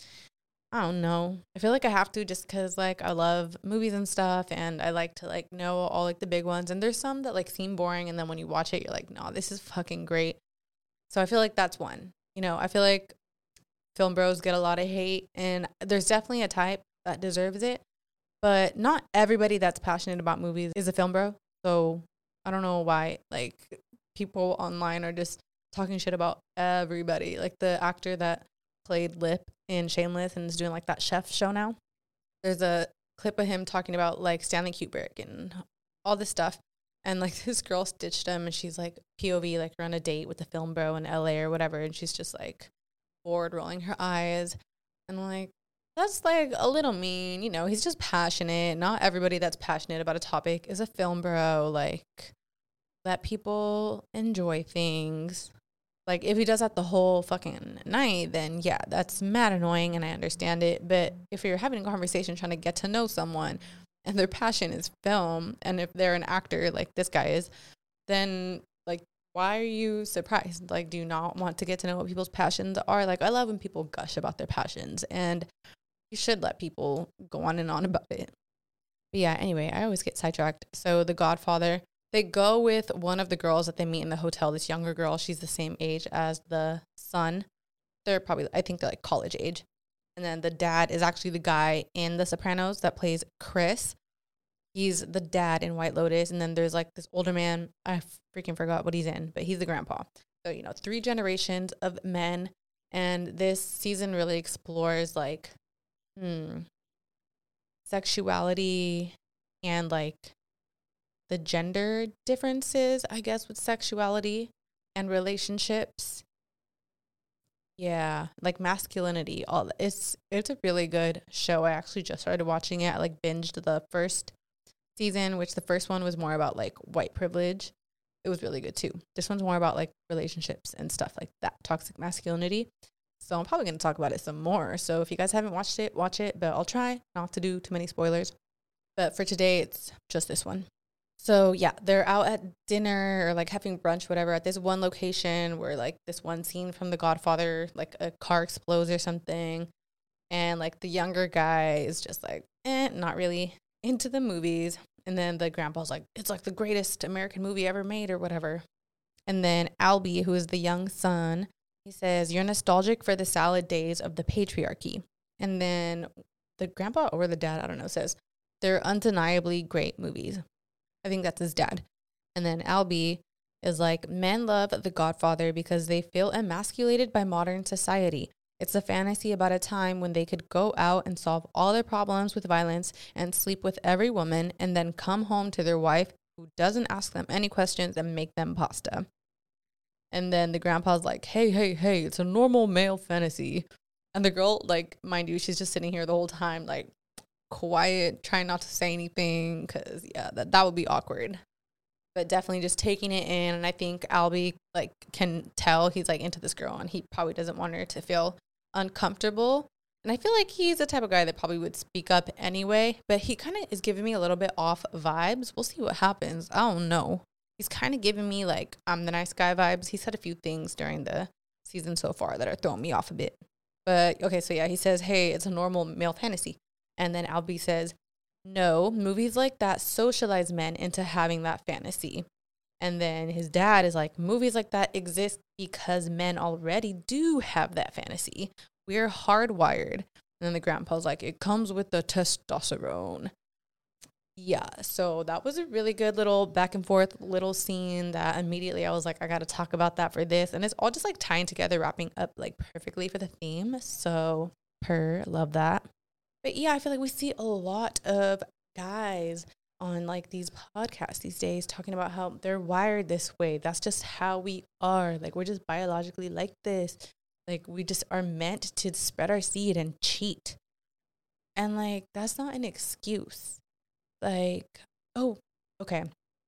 I don't know. I feel like I have to, just because like I love movies and stuff, and I like to like know all like the big ones. And there's some that like seem boring, and then when you watch it, you're like, no, this is fucking great. So I feel like that's one. You know, I feel like film bros get a lot of hate, and there's definitely a type that deserves it. But not everybody that's passionate about movies is a film bro. So I don't know why like people online are just talking shit about everybody. Like the actor that played Lip in Shameless and is doing like that chef show now. There's a clip of him talking about like Stanley Kubrick and all this stuff. And like this girl stitched him, and she's like P O V, like we're on a date with a film bro in L A or whatever. And she's just like bored, rolling her eyes. And like, that's like a little mean, you know, he's just passionate. Not everybody that's passionate about a topic is a film bro. Like, let people enjoy things. Like, if he does that the whole fucking night, then yeah, that's mad annoying, and I understand it. But if you're having a conversation trying to get to know someone and their passion is film, and if they're an actor like this guy is, then like, why are you surprised? Like, do you not want to get to know what people's passions are? Like, I love when people gush about their passions, and you should let people go on and on about it. But yeah, anyway, I always get sidetracked. So The Godfather, they go with one of the girls that they meet in the hotel, this younger girl. She's the same age as the son. They're probably, I think they're like college age. And then the dad is actually the guy in The Sopranos that plays Chris. He's the dad in White Lotus. And then there's like this older man. I freaking forgot what he's in, but he's the grandpa. So, you know, three generations of men. And this season really explores like, hmm, sexuality and like the gender differences, I guess, with sexuality and relationships. Yeah, like masculinity. All it's it's a really good show. I actually just started watching it. I like binged the first season, which the first one was more about like white privilege. It was really good too. This one's more about like relationships and stuff like that, toxic masculinity. So I'm probably going to talk about it some more. So if you guys haven't watched it, watch it. But I'll try not to do too many spoilers. But for today, it's just this one. So yeah, they're out at dinner or like having brunch, whatever, at this one location where like this one scene from The Godfather, like a car explodes or something. And like the younger guy is just like, eh, not really into the movies. And then the grandpa's like, it's like the greatest American movie ever made or whatever. And then Albie, who is the young son, he says, you're nostalgic for the salad days of the patriarchy. And then the grandpa or the dad, I don't know, says, they're undeniably great movies. I think that's his dad. And then Albie is like, men love The Godfather because they feel emasculated by modern society. It's a fantasy about a time when they could go out and solve all their problems with violence and sleep with every woman and then come home to their wife who doesn't ask them any questions and make them pasta. And then the grandpa's like, hey, hey, hey, it's a normal male fantasy. And the girl, like, mind you, she's just sitting here the whole time, like, quiet, trying not to say anything because, yeah, that, that would be awkward. But definitely just taking it in. And I think Albie, like, can tell he's, like, into this girl. And he probably doesn't want her to feel uncomfortable. And I feel like he's the type of guy that probably would speak up anyway. But he kind of is giving me a little bit off vibes. We'll see what happens. I don't know. He's kind of giving me, like, I'm the nice guy vibes. He said a few things during the season so far that are throwing me off a bit. But, okay, so, yeah, he says, hey, it's a normal male fantasy. And then Albie says, no, movies like that socialize men into having that fantasy. And then his dad is like, movies like that exist because men already do have that fantasy. We're hardwired. And then the grandpa's like, it comes with the testosterone. Yeah, so that was a really good little back and forth little scene that immediately I was like, I got to talk about that for this. And it's all just like tying together, wrapping up like perfectly for the theme. So, per, love that. But yeah, I feel like we see a lot of guys on like these podcasts these days talking about how they're wired this way. That's just how we are. Like, we're just biologically like this. Like, we just are meant to spread our seed and cheat. And like, that's not an excuse. Like, oh, okay.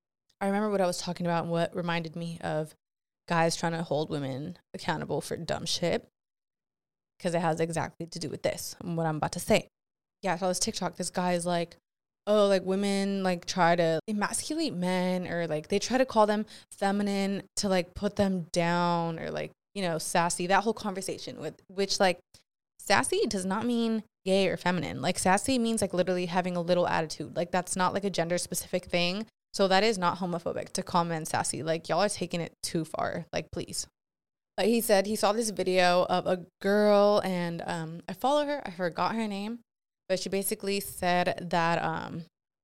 I remember what I was talking about and what reminded me of guys trying to hold women accountable for dumb shit. Because it has exactly to do with this and what I'm about to say. Yeah, I saw this TikTok. This guy is like, oh, like women like try to emasculate men or like they try to call them feminine to like put them down or like, you know, sassy. That whole conversation with which like sassy does not mean gay or feminine. Like sassy means like literally having a little attitude. Like that's not like a gender specific thing. So that is not homophobic to call men sassy. Like y'all are taking it too far. Like please. But he said he saw this video of a girl and um, I follow her. I forgot her name. But she basically said that um,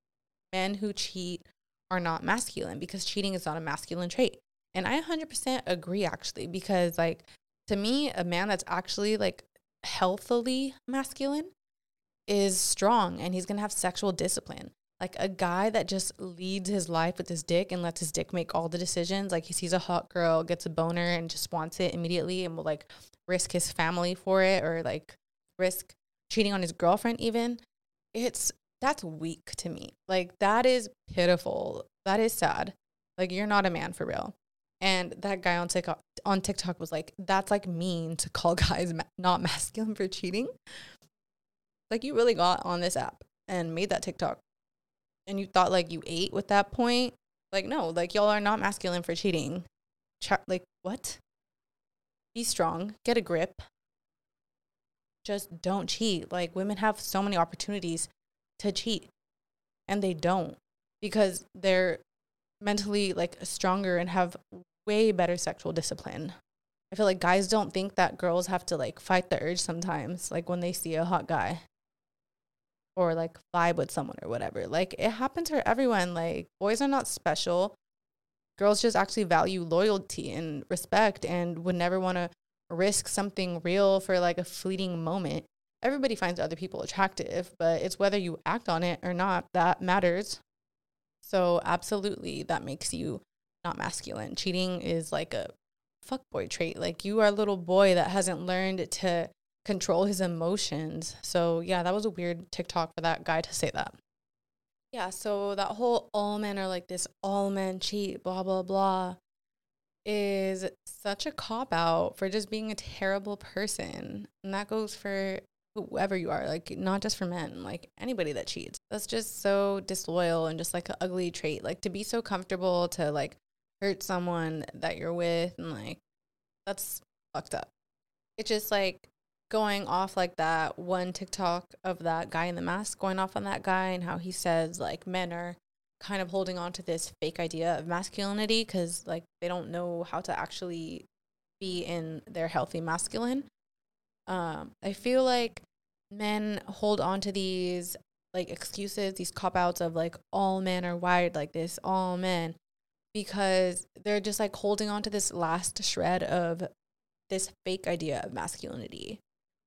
men who cheat are not masculine because cheating is not a masculine trait. And I one hundred percent agree, actually, because, like, to me, a man that's actually, like, healthily masculine is strong and he's going to have sexual discipline. Like, a guy that just leads his life with his dick and lets his dick make all the decisions. Like, he sees a hot girl, gets a boner, and just wants it immediately and will, like, risk his family for it or, like, risk cheating on his girlfriend even. It's that's weak to me. Like, that is pitiful. That is sad. Like, you're not a man for real. And that guy on TikTok, on TikTok was like, that's like mean to call guys ma- not masculine for cheating. Like, you really got on this app and made that TikTok and you thought like you ate with that point. Like, no, like y'all are not masculine for cheating. Ch- like, what? Be strong. Get a grip. Just don't cheat. Like, women have so many opportunities to cheat, and they don't because they're mentally, like, stronger and have way better sexual discipline. I feel like guys don't think that girls have to, like, fight the urge sometimes, like, when they see a hot guy or, like, vibe with someone or whatever. Like, it happens for everyone. Like, boys are not special. Girls just actually value loyalty and respect and would never want to risk something real for, like, a fleeting moment. Everybody finds other people attractive, but it's whether you act on it or not that matters. So absolutely, that makes you not masculine. Cheating is like a fuckboy trait. Like, you are a little boy that hasn't learned to control his emotions. So yeah, that was a weird TikTok for that guy to say that. Yeah, so that whole all men are like this, all men cheat, blah, blah, blah, is such a cop-out for just being a terrible person. And that goes for whoever you are, like, not just for men, like anybody that cheats. That's just so disloyal and just like an ugly trait. Like, to be so comfortable to, like, hurt someone that you're with, and, like, that's fucked up. It's just like going off like that one TikTok of that guy in the mask, going off on that guy and how he says, like, men are kind of holding on to this fake idea of masculinity because, like, they don't know how to actually be in their healthy masculine. Um, I feel like men hold on to these, like, excuses, these cop-outs of, like, all men are wired like this, all men, because they're just, like, holding on to this last shred of this fake idea of masculinity.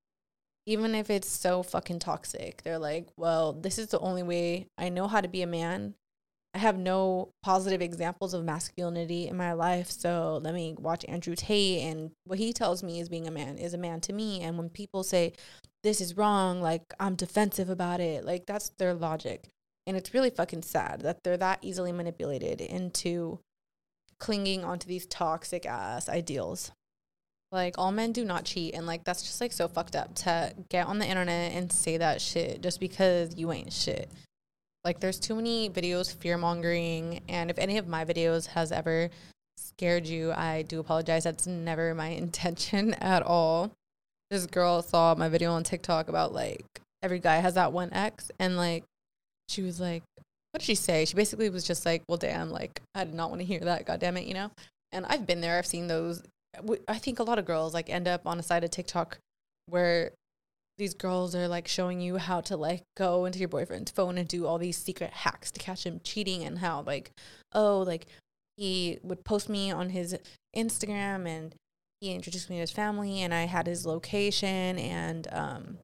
Even if it's so fucking toxic, they're like, well, this is the only way I know how to be a man. I have no positive examples of masculinity in my life, so let me watch Andrew Tate, and what he tells me is being a man is a man to me. And when people say this is wrong, like, I'm defensive about it, like, that's their logic. And it's really fucking sad that they're that easily manipulated into clinging onto these toxic ass ideals. Like, all men do not cheat, and, like, that's just, like, so fucked up to get on the internet and say that shit just because you ain't shit. Like, there's too many videos fear-mongering, and if any of my videos has ever scared you, I do apologize. That's never my intention at all. This girl saw my video on TikTok about, like, every guy has that one ex, and, like, she was like, what did she say? She basically was just like, well, damn, like, I did not want to hear that, God damn it, you know? And I've been there. I've seen those. I think a lot of girls, like, end up on a side of TikTok where these girls are, like, showing you how to, like, go into your boyfriend's phone and do all these secret hacks to catch him cheating, and how, like, oh, like, he would post me on his Instagram and he introduced me to his family and I had his location, and um,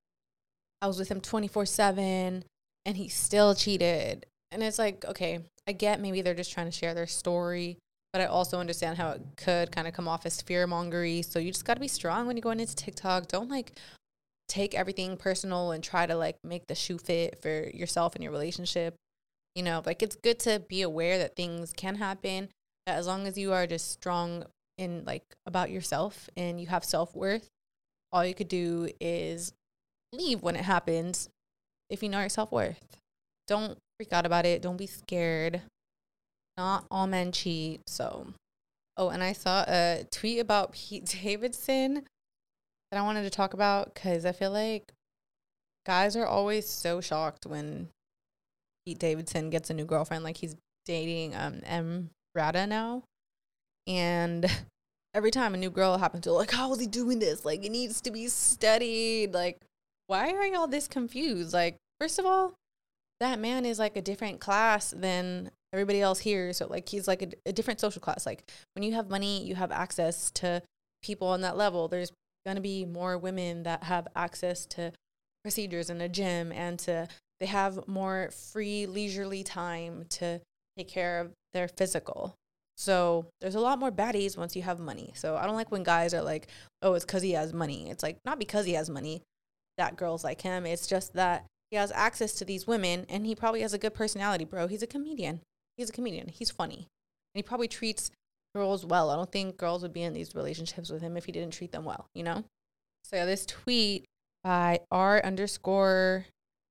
I was with him twenty-four seven and he still cheated. And it's like, okay, I get maybe they're just trying to share their story, but I also understand how it could kind of come off as fear-mongery. So you just got to be strong when you're going into TikTok. Don't, like, take everything personal and try to, like, make the shoe fit for yourself and your relationship. You know, like, it's good to be aware that things can happen, that as long as you are just strong in, like, about yourself and you have self-worth, all you could do is leave when it happens if you know your self-worth. Don't freak out about it. Don't be scared. Not all men cheat. So, oh, and I saw a tweet about Pete Davidson that I wanted to talk about, because I feel like guys are always so shocked when Pete Davidson gets a new girlfriend. Like, he's dating um M. Rada now, and every time a new girl happens to, like, how is he doing this? Like, it needs to be studied. Like, why are y'all this confused? Like, first of all, that man is, like, a different class than everybody else here. So, like, he's, like, a, a different social class. Like, when you have money, you have access to people on that level. There's going to be more women that have access to procedures in a gym, and to they have more free leisurely time to take care of their physical. So there's a lot more baddies once you have money. So I don't like when guys are like, oh, it's because he has money. It's like, not because he has money that girls like him. It's just that he has access to these women, and he probably has a good personality, bro. He's a comedian. He's a comedian. He's funny. And he probably treats girls well. I don't think girls would be in these relationships with him if he didn't treat them well, you know? So yeah, this tweet by R underscore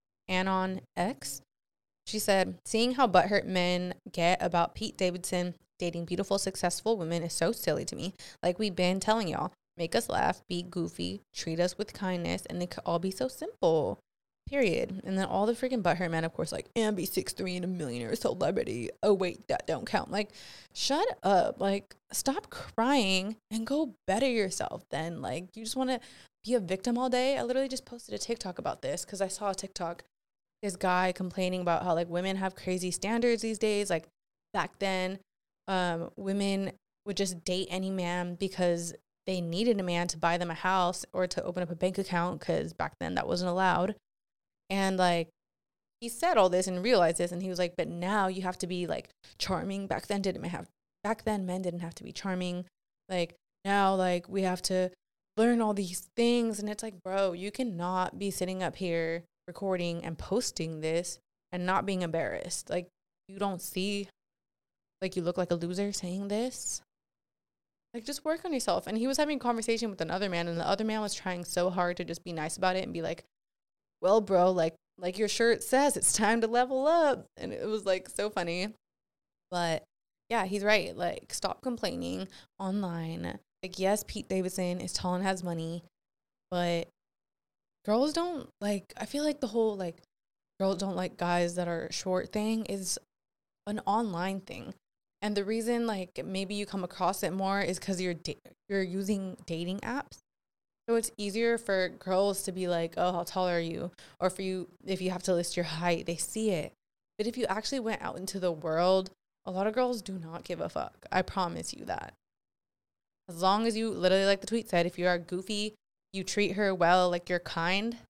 Anon X, she said, seeing how butthurt men get about Pete Davidson dating beautiful, successful women is so silly to me. Like we've been telling y'all, make us laugh, be goofy, treat us with kindness, and it could all be so simple. Period. And then all the freaking butthurt men, of course, like, and be six three and a millionaire celebrity. Oh, wait, that don't count. Like, shut up. Like, stop crying and go better yourself then. Like, you just want to be a victim all day. I literally just posted a TikTok about this because I saw a TikTok. This guy complaining about how, like, women have crazy standards these days. Like, back then, um, women would just date any man because they needed a man to buy them a house or to open up a bank account because back then that wasn't allowed. And, like, he said all this and realized this, and he was like, but now you have to be, like, charming. Back then didn't have, back then men didn't have to be charming. Like, now, like, we have to learn all these things. And it's like, bro, you cannot be sitting up here recording and posting this and not being embarrassed. Like, you don't see, like, you look like a loser saying this. Like, just work on yourself. And he was having a conversation with another man, and the other man was trying so hard to just be nice about it and be like, well, bro, like, like your shirt says, it's time to level up. And it was, like, so funny. But, yeah, he's right. Like, stop complaining online. Like, yes, Pete Davidson is tall and has money. But girls don't, like, I feel like the whole, like, girls don't like guys that are short thing is an online thing. And the reason, like, maybe you come across it more is because you're, da- you're using dating apps. So it's easier for girls to be like, oh, how tall are you? Or for you, if you have to list your height, they see it. But if you actually went out into the world, a lot of girls do not give a fuck. I promise you that. As long as you, literally like the tweet said, if you are goofy, you treat her well, like you're kind.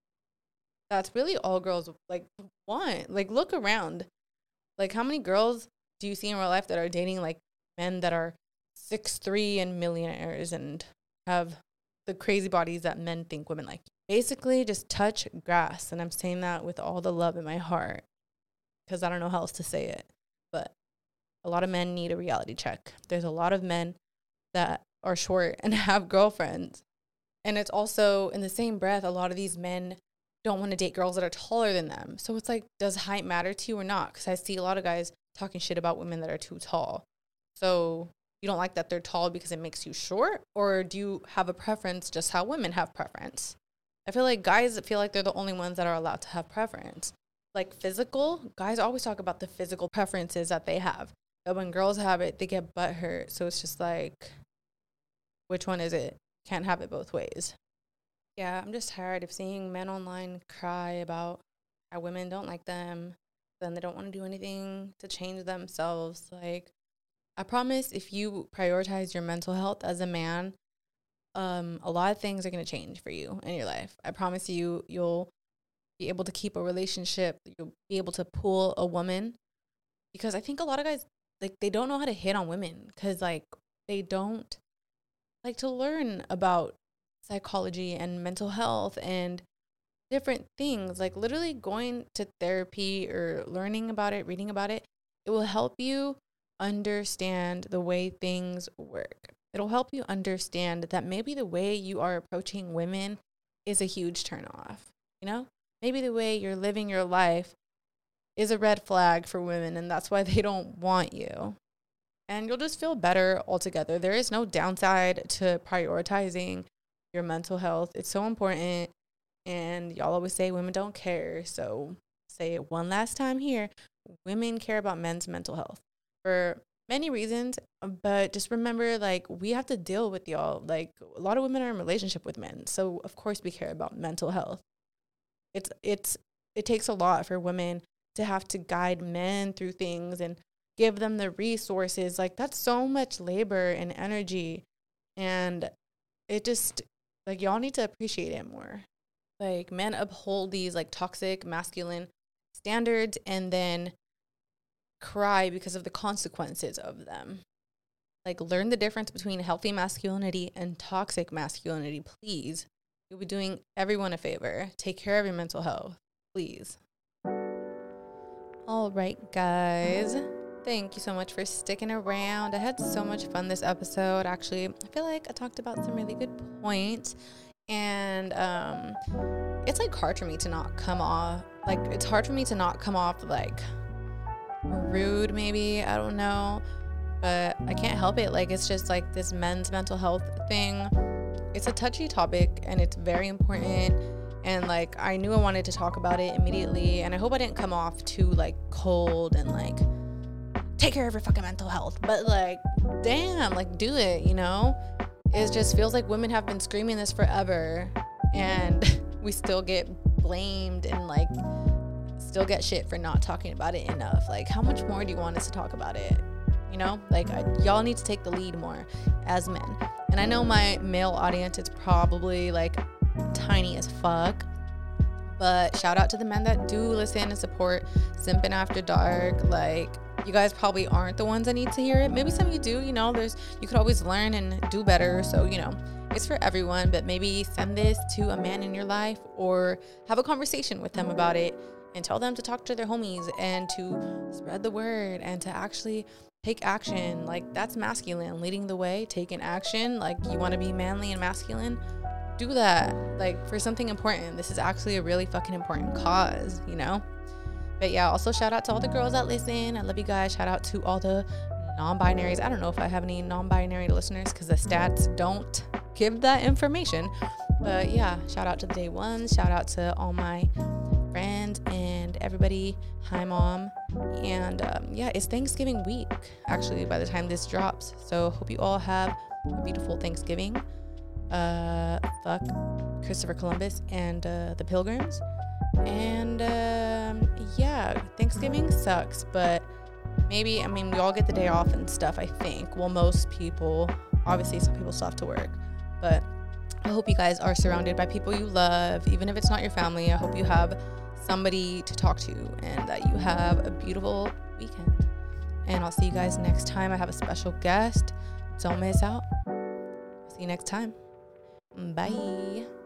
That's really all girls, like, want. Like, look around. Like, how many girls do you see in real life that are dating, like, men that are six three and millionaires and have the crazy bodies that men think women like? Basically, just touch grass. And I'm saying that with all the love in my heart because I don't know how else to say it. But a lot of men need a reality check. There's a lot of men that are short and have girlfriends. And it's also, in the same breath, a lot of these men don't want to date girls that are taller than them. So it's like, does height matter to you or not? Because I see a lot of guys talking shit about women that are too tall. So you don't like that they're tall because it makes you short? Or do you have a preference just how women have preference? I feel like guys feel like they're the only ones that are allowed to have preference. Like physical, guys always talk about the physical preferences that they have. But when girls have it, they get butthurt. So it's just like, which one is it? Can't have it both ways. Yeah, I'm just tired of seeing men online cry about how women don't like them. Then they don't want to do anything to change themselves. Like, I promise if you prioritize your mental health as a man, um, a lot of things are going to change for you in your life. I promise you, you'll be able to keep a relationship. You'll be able to pull a woman. Because I think a lot of guys, like, they don't know how to hit on women. Because, like, they don't like to learn about psychology and mental health and different things. Like, literally going to therapy or learning about it, reading about it, it will help you understand the way things work. It'll help you understand that maybe the way you are approaching women is a huge turnoff. You know, maybe the way you're living your life is a red flag for women, and that's why they don't want you. And you'll just feel better altogether. There is no downside to prioritizing your mental health. It's so important. And y'all always say women don't care. So say it one last time here. Women care about men's mental health for many reasons, but just remember, like, we have to deal with y'all. Like, a lot of women are in relationship with men, so of course we care about mental health. It's it's it takes a lot for women to have to guide men through things and give them the resources. Like, that's so much labor and energy, and it just, like, y'all need to appreciate it more. Like, men uphold these, like, toxic masculine standards and then cry because of the consequences of them. Like, learn the difference between healthy masculinity and toxic masculinity, please. You'll be doing everyone a favor. Take care of your mental health, please. All right, guys. Thank you so much for sticking around. I had so much fun this episode. Actually, I feel like I talked about some really good points. And um, it's, like, hard for me to not come off. Like, it's hard for me to not come off, like, rude, maybe. I don't know. but I can't help it. Like, it's just like this men's mental health thing. It's a touchy topic and it's very important. And like, I knew I wanted to talk about it immediately. And I hope I didn't come off too like cold and like, take care of your fucking mental health. But like, damn, like do it, you know? It just feels like women have been screaming this forever. And we still get blamed and like still get shit for not talking about it enough. Like, how much more do you want us to talk about it? You know, like I, y'all need to take the lead more as men. And I know my male audience is probably like tiny as fuck, but shout out to the men that do listen and support Simpin' After Dark. Like, you guys probably aren't the ones that need to hear it. Maybe some of you do, you know, there's, you could always learn and do better. So, you know, it's for everyone, but maybe send this to a man in your life or have a conversation with them about it and tell them to talk to their homies and to spread the word and to actually take action. Like, that's masculine, leading the way, taking action. Like, you want to be manly and masculine, do that. Like, for something important. This is actually a really fucking important cause, you know? But yeah, also shout out to all the girls that listen. I love you guys. Shout out to all the non-binaries. I don't know if I have any non-binary listeners because the stats don't give that information. But yeah, shout out to the day ones. Shout out to all my friends and everybody. Hi, Mom. And um, yeah, it's Thanksgiving week, actually, by the time this drops. So hope you all have a beautiful Thanksgiving. Uh, fuck Christopher Columbus and uh, the Pilgrims. And um, yeah, Thanksgiving sucks, but maybe, I mean, we all get the day off and stuff, I think. Well, most people, obviously some people still have to work, but I hope you guys are surrounded by people you love. Even if it's not your family, I hope you have somebody to talk to and that you have a beautiful weekend. And I'll see you guys next time. I have a special guest. Don't miss out. See you next time. Bye.